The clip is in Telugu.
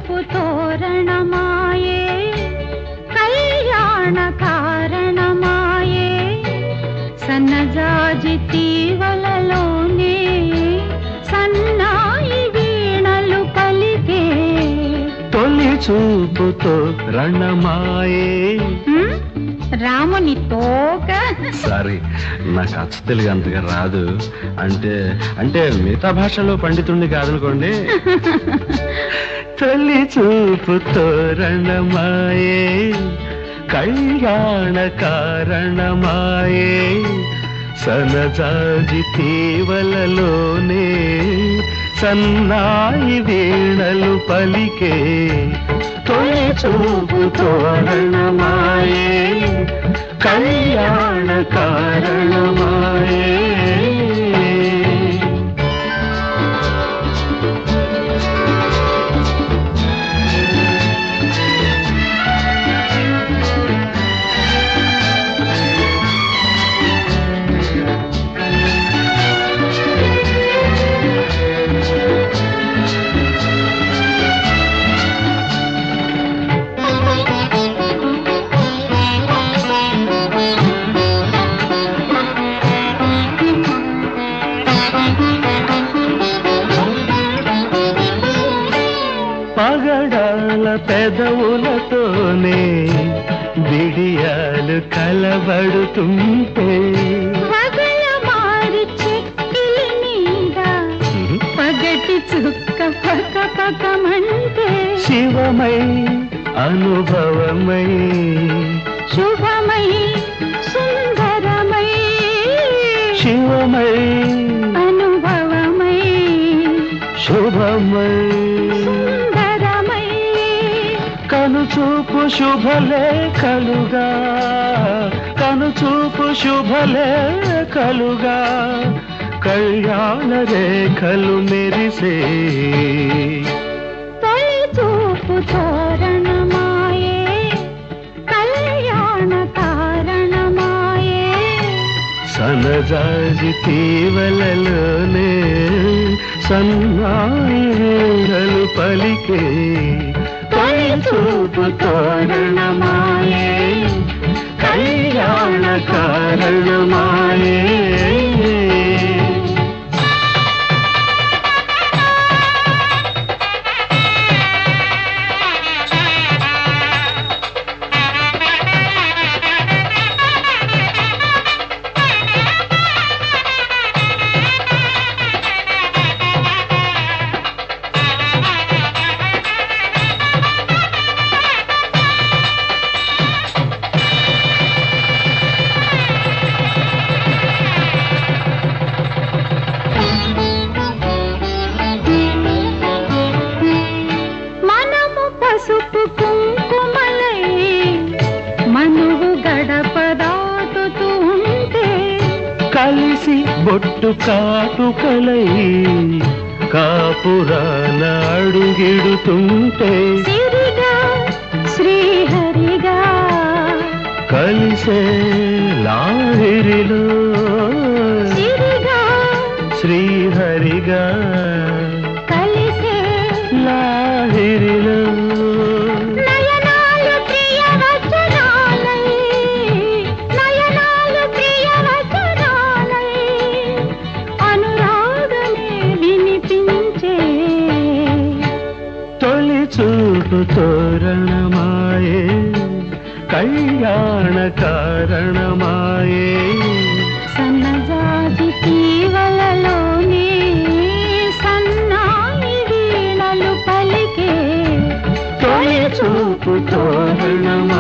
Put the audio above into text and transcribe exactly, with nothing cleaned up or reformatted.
చూపు తోరణమాయే కళ్యాణ కారణమాయే సన్నజాజి తీవలలోనే సన్నాయి వీణలు పలికే తొలి చూపు తోరణమాయే రాముని తోక. సారీ, నాకు అచ్చ తెలుగు అంతగా రాదు. అంటే అంటే మిగతా భాషలో పండితుణ్ణి కాదనుకోండి. తొలి చూపు తోరణమాయే కళ్యాణ కారణమాయే సనజాజి తీవలలోనే సన్నాయి వీణలు పలికే తొలి చూపు తోరణమాయే కళ్యాణ కారణమాయే. పగడాల పెదవులతోనే బిడియాలు కలబడుతుంటే మారి చెక్కిలి మీద పగటి చుక్క పక పకమంటే శివమై అనుభవమై శుభమై సుందరమై శివమై అనుభవమై శుభమై కనుచూపు శుభలేఖలుగా కనుచూపు శుభలేఖలుగా కళ్యాణ రేఖలు మెరిసే తొలి చూపు తోరణమాయే కళ్యాణ కారణమాయే సనజాజి తీవలలోనే సన్నాయిలు పలికే తొలి చూపు తోరణమాయే కళ్యాణ కారణమాయే. పసుపు కుంకుమలై మనువు గడప దాటుతూ ఉంటే కలిసి బొట్టు కాటుకలై కాపురాన అడుగిడుతుంటే సిరిగా శ్రీహరిగా కలిసే లాహిరిలో సిరిగా శ్రీహరిగా కలిసే లాహిరిలో నయనాలు ప్రియ వచనాలై నయనాలు ప్రియ వచనాలై అనురాగమే వినిపించే తొలి చూపు తోరణమాయే కళ్యాణ కారణమాయే సన్నజాజి తీవలలోనే సన్నాయి వీణలు పలికే తొలి చూపు తోరణమాయే